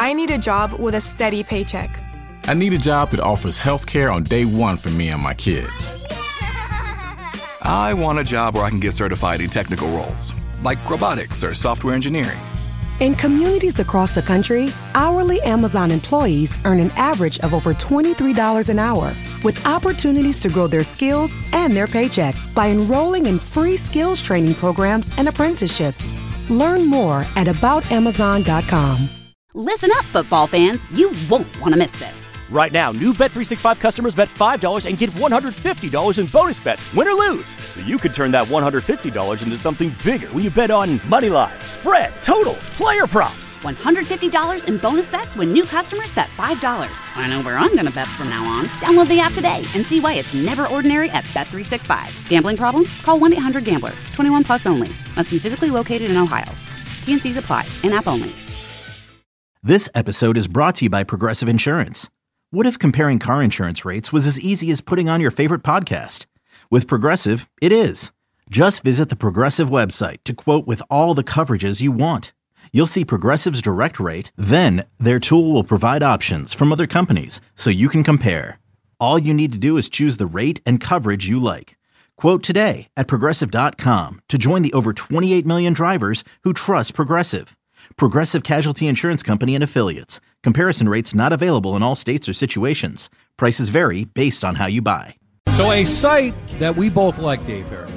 I need a job with a steady paycheck. I need a job that offers health care on day one for me and my kids. I want a job where I can get certified in technical roles, like robotics or software engineering. In communities across the country, hourly Amazon employees earn an average of over $23 an hour, with opportunities to grow their skills and their paycheck by enrolling in free skills training programs and apprenticeships. Learn more at aboutamazon.com. Listen up, football fans. You won't want to miss this. Right now, new Bet365 customers bet $5 and get $150 in bonus bets, win or lose. So you could turn that $150 into something bigger when you bet on money line, spread, totals, player props. $150 in bonus bets when new customers bet $5. I know where I'm going to bet from now on. Download the app today and see why it's never ordinary at Bet365. Gambling problem? Call 1-800-GAMBLER. 21 plus only. Must be physically located in Ohio. T&Cs apply. In-app only. This episode is brought to you by Progressive Insurance. What if comparing car insurance rates was as easy as putting on your favorite podcast? With Progressive, it is. Just visit the Progressive website to quote with all the coverages you want. You'll see Progressive's direct rate, then their tool will provide options from other companies so you can compare. All you need to do is choose the rate and coverage you like. Quote today at Progressive.com to join the over 28 million drivers who trust Progressive. Progressive Casualty Insurance Company and Affiliates. Comparison rates not available in all states or situations. Prices vary based on how you buy. So a site that we both like, Dave Harrigan,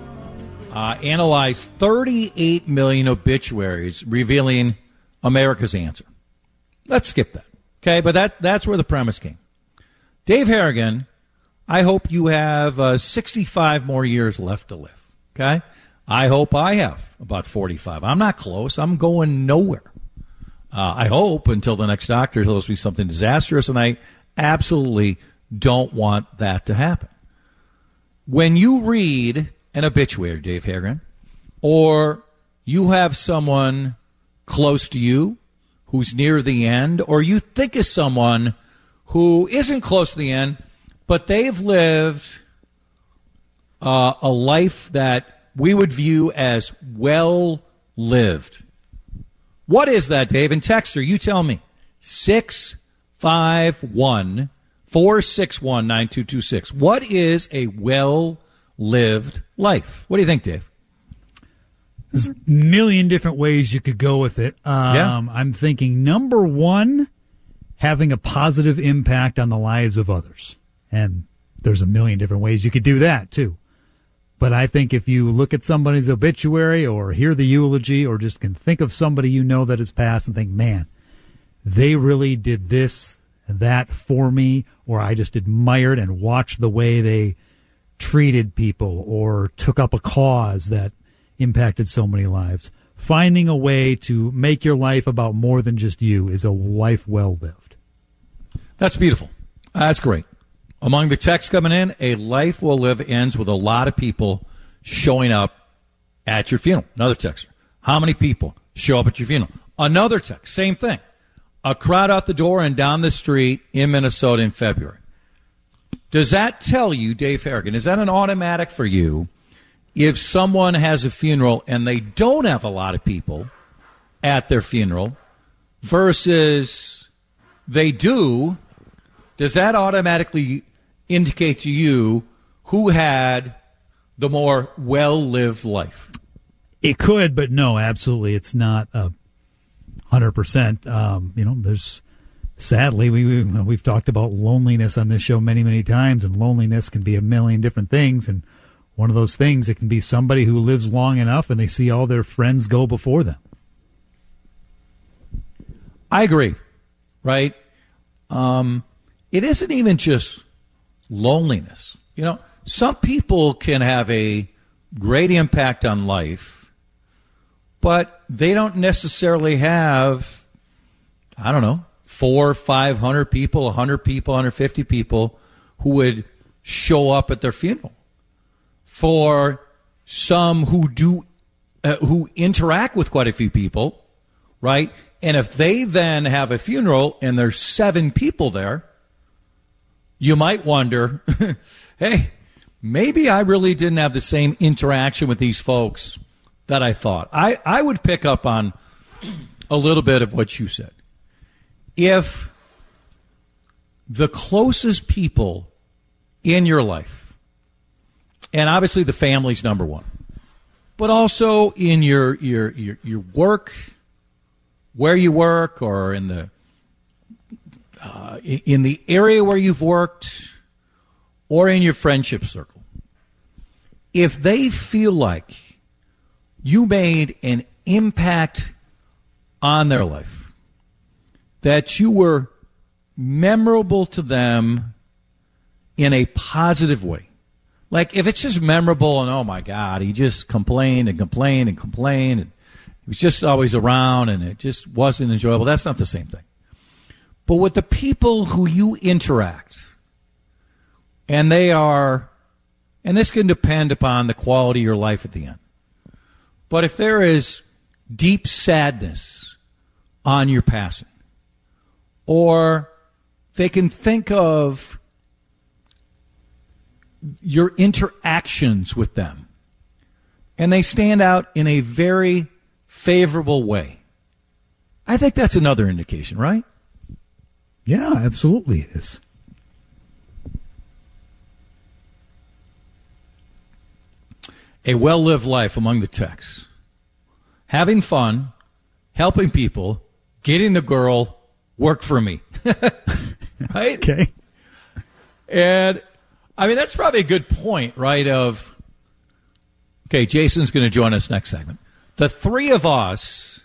analyzed 38 million obituaries revealing America's answer. Let's skip that, okay? But that's where the premise came. Dave Harrigan, I hope you have 65 more years left to live, okay? I hope I have about 45. I'm not close. I'm going nowhere. I hope until the next doctor tells me something disastrous, and I absolutely don't want that to happen. When you read an obituary, Dave Harrigan, or you have someone close to you who's near the end, or you think of someone who isn't close to the end, but they've lived a life that we would view as well lived. What is that, Dave? And Texter, you tell me. 651-461-9226. What is a well-lived life? What do you think, Dave? There's a million different ways you could go with it. I'm thinking, number one, having a positive impact on the lives of others. And there's a million different ways you could do that, too. But I think if you look at somebody's obituary or hear the eulogy or just can think of somebody you know that has passed and think, man, they really did this and that for me, or I just admired and watched the way they treated people or took up a cause that impacted so many lives. Finding a way to make your life about more than just you is a life well lived. That's beautiful. That's great. Among the texts coming in, a life well lived ends with a lot of people showing up at your funeral. Another texter. How many people show up at your funeral? Another text. Same thing. A crowd out the door and down the street in Minnesota in February. Does that tell you, Dave Harrigan, is that an automatic for you if someone has a funeral and they don't have a lot of people at their funeral versus they do? Does that automatically indicate to you who had the more well-lived life? It could, but no, absolutely. It's not 100%. There's sadly, we've talked about loneliness on this show many, many times, and loneliness can be a million different things. And one of those things, it can be somebody who lives long enough and they see all their friends go before them. I agree, right? It isn't even just loneliness. Some people can have a great impact on life, but they don't necessarily have, 400 or 500 people, 100 people, 150 people who would show up at their funeral. For some who who interact with quite a few people, right? And if they then have a funeral and there's 7 people there, you might wonder, hey, maybe I really didn't have the same interaction with these folks that I thought. I would pick up on a little bit of what you said. if the closest people in your life, and obviously the family's number one, but also in your work, where you work, or in the area where you've worked, or in your friendship circle, if they feel like you made an impact on their life, that you were memorable to them in a positive way. Like if it's just memorable and, oh my God, he just complained and complained and complained and he was just always around and it just wasn't enjoyable, that's not the same thing. But with the people who you interact, and they are, and this can depend upon the quality of your life at the end, but if there is deep sadness on your passing, or they can think of your interactions with them, and they stand out in a very favorable way, I think that's another indication, right? Yeah, absolutely it is. A well-lived life among the texts. Having fun, helping people, getting the girl, work for me. Right? Okay. And, I mean, that's probably a good point, right, of, okay, Jason's going to join us next segment. The three of us,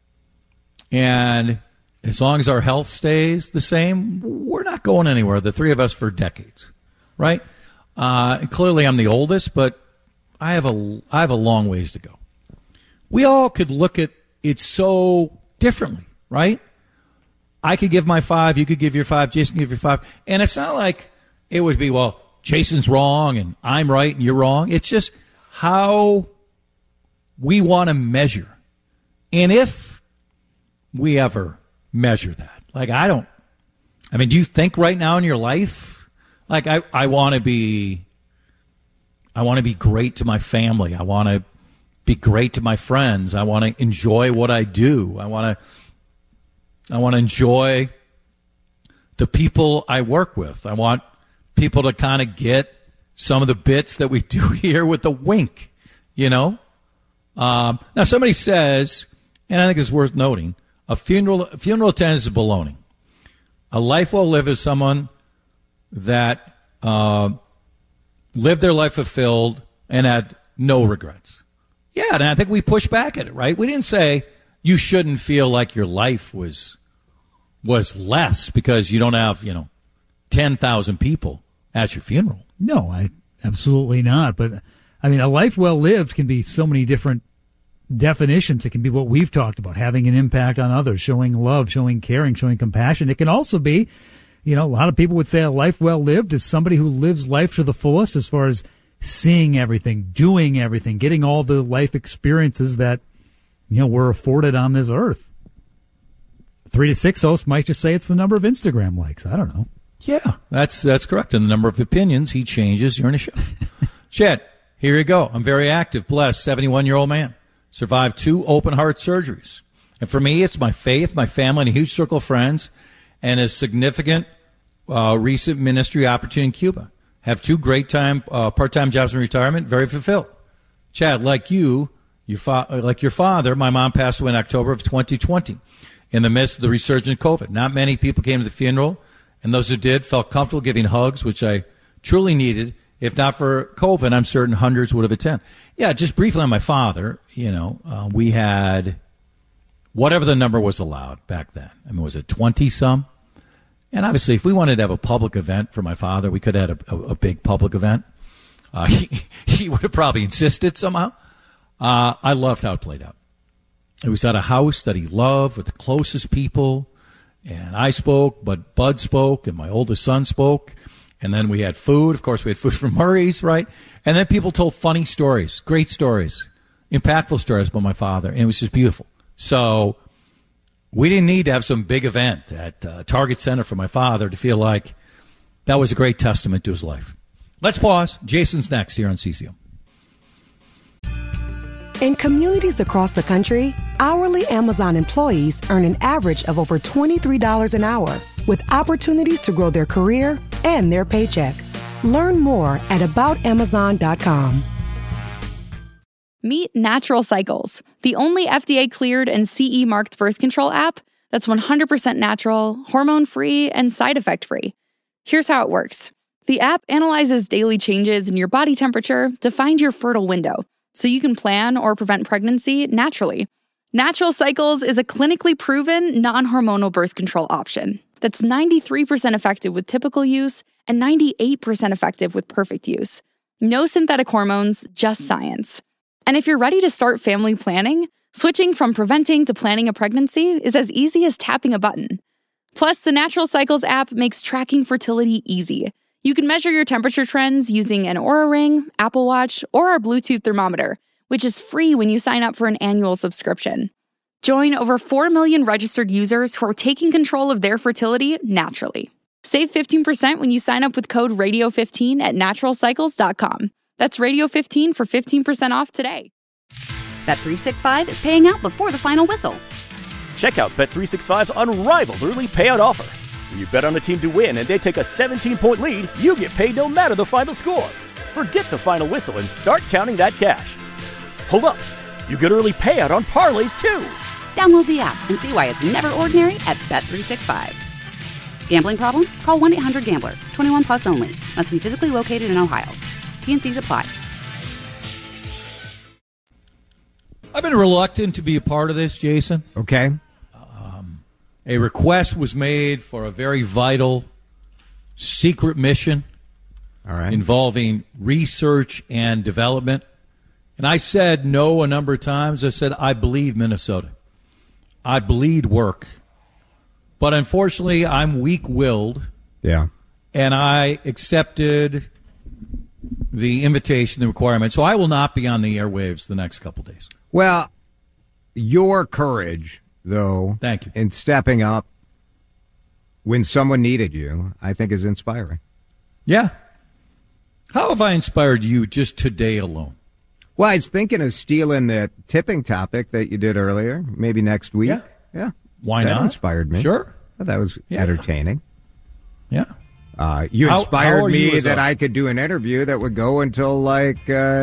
and as long as our health stays the same, we're not going anywhere, the three of us, for decades, right? Clearly I'm the oldest, but I have a long ways to go. We all could look at it so differently, right? I could give my 5, you could give your 5, Jason could give your 5. And it's not like it would be, well, Jason's wrong and I'm right and you're wrong. It's just how we want to measure. And if we ever measure that, like do you think right now in your life, like I want to be great to my family. I want to be great to my friends. I want to enjoy what I do. I want to enjoy the people I work with. I want people to kind of get some of the bits that we do here with the wink, you know? Now, somebody says, and I think it's worth noting, a funeral attendance is baloney. A life well lived is someone that lived their life fulfilled and had no regrets. Yeah, and I think we push back at it, right? We didn't say you shouldn't feel like your life was less because you don't have, 10,000 people at your funeral. No, absolutely not. But, I mean, a life well lived can be so many different definitions. It can be what we've talked about, having an impact on others, showing love, showing caring, showing compassion. It can also be, a lot of people would say a life well lived is somebody who lives life to the fullest as far as seeing everything, doing everything, getting all the life experiences that, we're afforded on this earth. 3 to 6 host might just say it's the number of Instagram likes. I don't know. Yeah, that's correct. And the number of opinions he changes during a show. Chet, here you go. I'm very active, blessed, 71-year-old man. Survived 2 open heart surgeries. And for me, it's my faith, my family, and a huge circle of friends, and a significant recent ministry opportunity in Cuba. Have 2 great part-time jobs in retirement, very fulfilled. Chad, like you, like your father, my mom passed away in October of 2020 in the midst of the resurgence of COVID. Not many people came to the funeral, and those who did felt comfortable giving hugs, which I truly needed. If not for COVID, I'm certain hundreds would have attended. Yeah, just briefly on my father, we had whatever the number was allowed back then. I mean, was it 20-some? And obviously, if we wanted to have a public event for my father, we could have had a big public event. He would have probably insisted somehow. I loved how it played out. It was at a house that he loved with the closest people. And I spoke, but Bud spoke, and my oldest son spoke. And then we had food. Of course, we had food from Murray's, right? And then people told funny stories, great stories, impactful stories about my father. And it was just beautiful. So we didn't need to have some big event at Target Center for my father to feel like that was a great testament to his life. Let's pause. Jason's next here on CCO. In communities across the country, hourly Amazon employees earn an average of over $23 an hour, with opportunities to grow their career and their paycheck. Learn more at aboutamazon.com. Meet Natural Cycles, the only FDA-cleared and CE-marked birth control app that's 100% natural, hormone-free, and side effect-free. Here's how it works. The app analyzes daily changes in your body temperature to find your fertile window, so you can plan or prevent pregnancy naturally. Natural Cycles is a clinically proven, non-hormonal birth control option that's 93% effective with typical use and 98% effective with perfect use. No synthetic hormones, just science. And if you're ready to start family planning, switching from preventing to planning a pregnancy is as easy as tapping a button. Plus, the Natural Cycles app makes tracking fertility easy. You can measure your temperature trends using an Oura Ring, Apple Watch, or our Bluetooth thermometer, which is free when you sign up for an annual subscription. Join over 4 million registered users who are taking control of their fertility naturally. Save 15% when you sign up with code RADIO15 at naturalcycles.com. That's Radio15 for 15% off today. Bet365 is paying out before the final whistle. Check out Bet365's unrivaled early payout offer. When you bet on a team to win and they take a 17-point lead, you get paid no matter the final score. Forget the final whistle and start counting that cash. Hold up. You get early payout on parlays, too. Download the app and see why it's never ordinary at Bet365. Gambling problem? Call 1-800-GAMBLER. 21 plus only. Must be physically located in Ohio. T&Cs apply. I've been reluctant to be a part of this, Jason. Okay. A request was made for a very vital secret mission involving research and development. And I said no a number of times. I said, I bleed Minnesota. I bleed work. But unfortunately, I'm weak-willed. Yeah. And I accepted the invitation, the requirement. So I will not be on the airwaves the next couple days. Well, your courage, though, thank you, in stepping up when someone needed you, I think is inspiring. Yeah. How have I inspired you just today alone? Well, I was thinking of stealing the tipping topic that you did earlier, maybe next week. Yeah. Why not? That inspired me. Sure. Well, that was entertaining. Yeah. You inspired me that I could do an interview that would go until like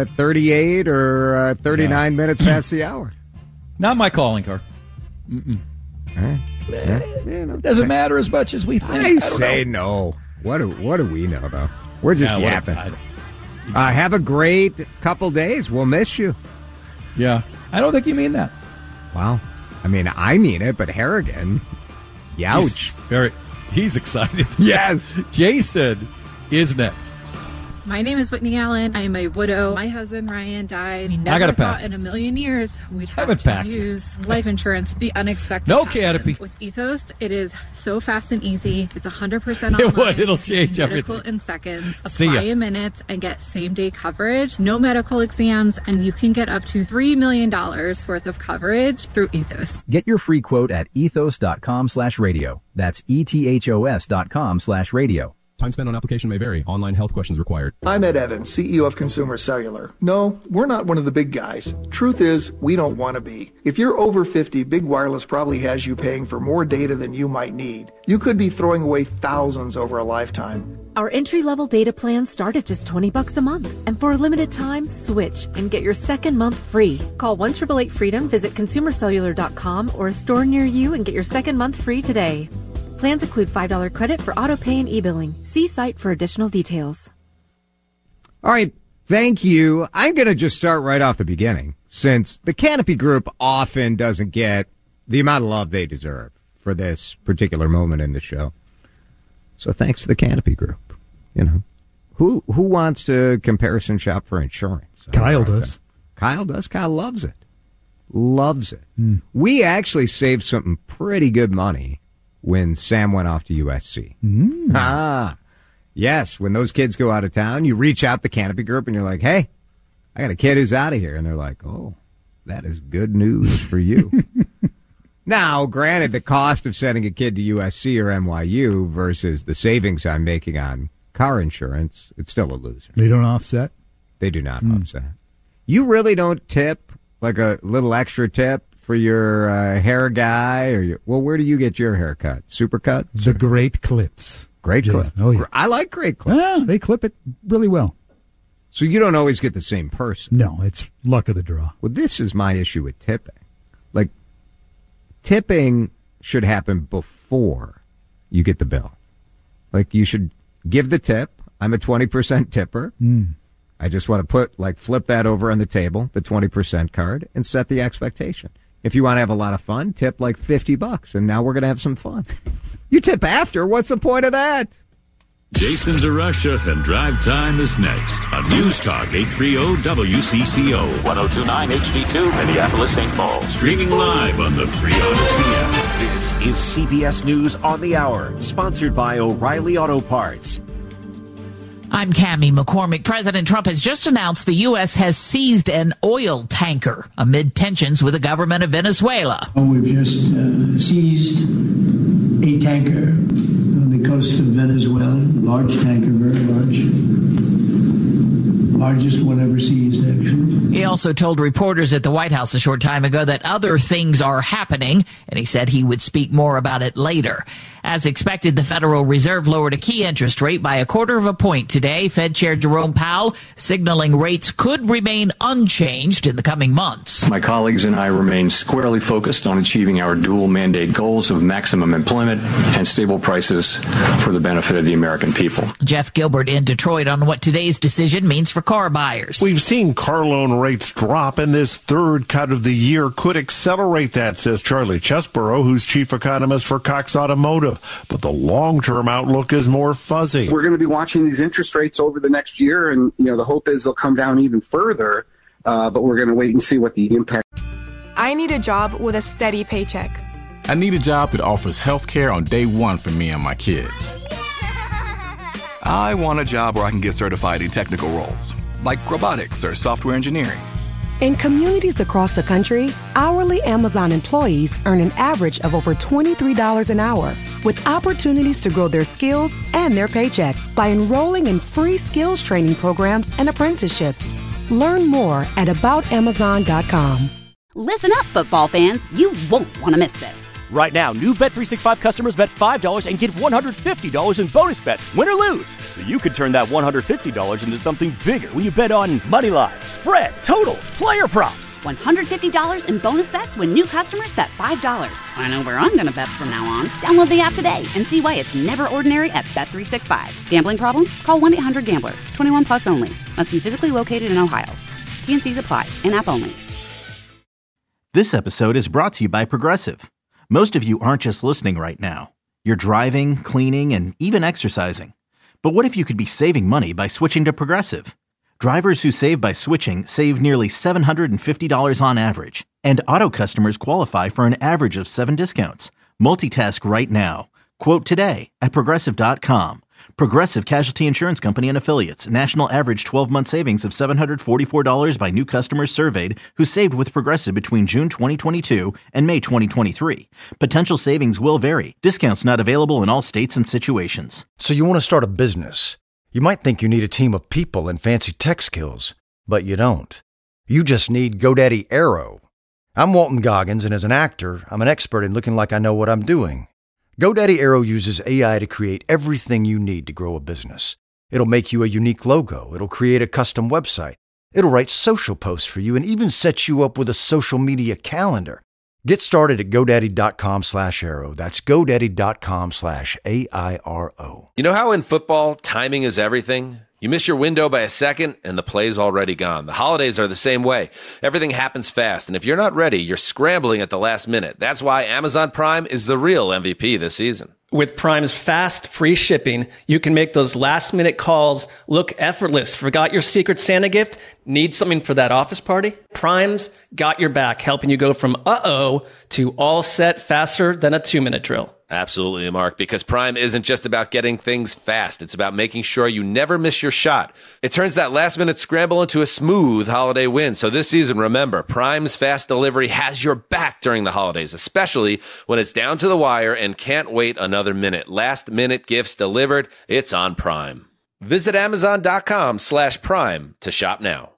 38 or 39 minutes past the hour. Not my calling card. All right. Doesn't matter as much as we think. I say no. What do we know, though? We're just yapping. Have a great couple days. We'll miss you. Yeah. I don't think you mean that. Wow. I mean, I mean it, but Harrigan, youch. He's excited. Yes. Jason is next. My name is Whitney Allen. I am a widow. My husband, Ryan, died. We never thought in a million years we'd have to use life insurance. The unexpected. No canopy. With Ethos, it is so fast and easy. It's 100% online. It'll change medical everything. in seconds. Apply in minutes and get same-day coverage. No medical exams, and you can get up to $3 million worth of coverage through Ethos. Get your free quote at ethos.com/radio. That's ethos.com/radio. Time spent on application may vary. Online health questions required. I'm Ed Evans, CEO of Consumer Cellular. No, we're not one of the big guys. Truth is, we don't want to be. If you're over 50, Big Wireless probably has you paying for more data than you might need. You could be throwing away thousands over a lifetime. Our entry-level data plans start at just $20 a month. And for a limited time, switch and get your second month free. Call 1-888-FREEDOM, visit consumercellular.com or a store near you and get your second month free today. Plans include $5 credit for auto pay and e-billing. See site for additional details. All right. Thank you. I'm going to just start right off the beginning, since the Canopy Group often doesn't get the amount of love they deserve for this particular moment in the show. So thanks to the Canopy Group. You know, who wants to comparison shop for insurance? Kyle does. Kyle does. Kyle loves it. Loves it. We actually saved some pretty good money when Sam went off to USC. Yes, when those kids go out of town, you reach out the Canopy Group and you're like, hey, I got a kid who's out of here. And they're like, oh, that is good news for you. Now, granted, the cost of sending a kid to USC or NYU versus the savings I'm making on car insurance, it's still a loser. They don't offset? They do not offset. You really don't tip Like a little extra tip for your hair guy? Where do you get your hair cut? Supercuts? The Great Clips. Great Clips. Oh, yeah. I like Great Clips. Well, they clip it really well. So you don't always get the same person. No, it's luck of the draw. Well, this is my issue with tipping. Like, tipping should happen before you get the bill. Like, you should give the tip. I'm a 20% tipper. I just want to flip that over on the table, the 20% card, and set the expectation. If you want to have a lot of fun, tip like $50, and now we're going to have some fun. You tip after, what's the point of that? Jason DeRusha and Drive Time is next on News Talk 830 WCCO 1029 HD2 Minneapolis St. Paul. Streaming live on the Free Odyssey app. This is CBS News on the Hour, sponsored by O'Reilly Auto Parts. I'm Cammie McCormick. President Trump has just announced the U.S. has seized an oil tanker amid tensions with the government of Venezuela. We've just seized a tanker on the coast of Venezuela, large tanker, very large. Largest one ever seized, actually. He also told reporters at the White House a short time ago that other things are happening, and he said he would speak more about it later. As expected, the Federal Reserve lowered a key interest rate by 1/4 point today. Fed Chair Jerome Powell signaling rates could remain unchanged in the coming months. My colleagues and I remain squarely focused on achieving our dual mandate goals of maximum employment and stable prices for the benefit of the American people. Jeff Gilbert in Detroit on what today's decision means for car buyers. We've seen car loan rates drop, and this third cut of the year could accelerate that, says Charlie Chesborough, who's chief economist for Cox Automotive. But the long-term outlook is more fuzzy. We're going to be watching these interest rates over the next year, and the hope is they'll come down even further, but we're going to wait and see what the impact. I need a job with a steady paycheck. I need a job that offers health care on day one for me and my kids. I want a job where I can get certified in technical roles, like robotics or software engineering. In communities across the country, hourly Amazon employees earn an average of over $23 an hour, with opportunities to grow their skills and their paycheck by enrolling in free skills training programs and apprenticeships. Learn more at aboutamazon.com. Listen up, football fans. You won't want to miss this. Right now, new Bet365 customers bet $5 and get $150 in bonus bets, win or lose. So you could turn that $150 into something bigger when you bet on money line, spread, totals, player props. $150 in bonus bets when new customers bet $5. I know where I'm going to bet from now on. Download the app today and see why it's never ordinary at Bet365. Gambling problem? Call 1-800-GAMBLER. 21 plus only. Must be physically located in Ohio. T&Cs apply. In-app only. This episode is brought to you by Progressive. Most of you aren't just listening right now. You're driving, cleaning, and even exercising. But what if you could be saving money by switching to Progressive? Drivers who save by switching save nearly $750 on average. And auto customers qualify for an average of 7 discounts. Multitask right now. Quote today at Progressive.com. Progressive Casualty Insurance Company and Affiliates. National average 12-month savings of $744 by new customers surveyed who saved with Progressive between June 2022 and May 2023. Potential savings will vary. Discounts not available in all states and situations. So you want to start a business. You might think you need a team of people and fancy tech skills, but you don't. You just need GoDaddy Aero. I'm Walton Goggins, and as an actor, I'm an expert in looking like I know what I'm doing. GoDaddy Aero uses AI to create everything you need to grow a business. It'll make you a unique logo. It'll create a custom website. It'll write social posts for you and even set you up with a social media calendar. Get started at GoDaddy.com/Aero. That's GoDaddy.com/AIRO. You know how in football, timing is everything? You miss your window by a second, and the play's already gone. The holidays are the same way. Everything happens fast, and if you're not ready, you're scrambling at the last minute. That's why Amazon Prime is the real MVP this season. With Prime's fast, free shipping, you can make those last-minute calls look effortless. Forgot your Secret Santa gift? Need something for that office party? Prime's got your back, helping you go from uh-oh to all set faster than a 2-minute drill. Absolutely, Mark, because Prime isn't just about getting things fast. It's about making sure you never miss your shot. It turns that last-minute scramble into a smooth holiday win. So this season, remember, Prime's fast delivery has your back during the holidays, especially when it's down to the wire and can't wait another minute. Last-minute gifts delivered. It's on Prime. Visit Amazon.com/Prime to shop now.